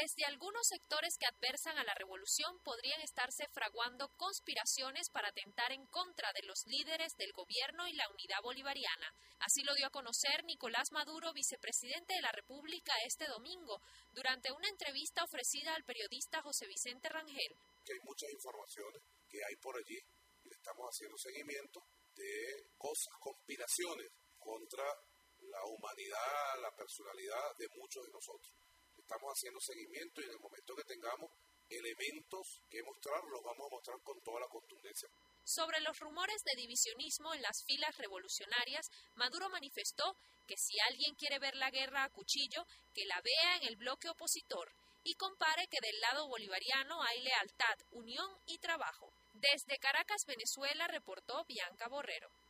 Desde algunos sectores que adversan a la revolución podrían estarse fraguando conspiraciones para atentar en contra de los líderes del gobierno y la unidad bolivariana. Así lo dio a conocer Nicolás Maduro, vicepresidente de la República, este domingo, durante una entrevista ofrecida al periodista José Vicente Rangel. Que hay muchas informaciones que hay por allí y le estamos haciendo seguimiento de cosas, conspiraciones contra la humanidad, la personalidad de muchos de nosotros. Estamos haciendo seguimiento y en el momento que tengamos elementos que mostrar, los vamos a mostrar con toda la contundencia. Sobre los rumores de divisionismo en las filas revolucionarias, Maduro manifestó que si alguien quiere ver la guerra a cuchillo, que la vea en el bloque opositor y compare que del lado bolivariano hay lealtad, unión y trabajo. Desde Caracas, Venezuela, reportó Bianca Borrero.